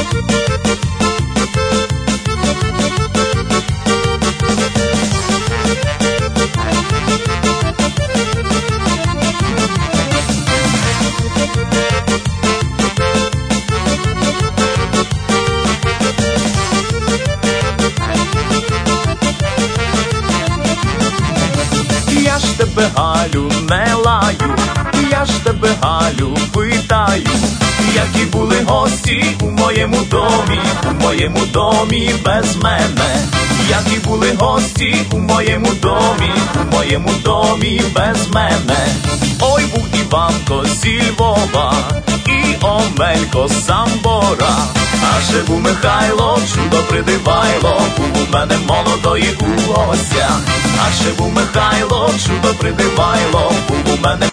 Я ж тебе, Галю, не лаю, я ж тебе, Галю, питаю, які були гості у моєму домі без мене, які були гості у моєму домі без мене. Ой, був Іванко зі Львова і Омелько з Самбора, а ще був Михайло, чудо придивайло, був у мене молодої у гостях, а ще був Михайло, чудо придивайло, був у мене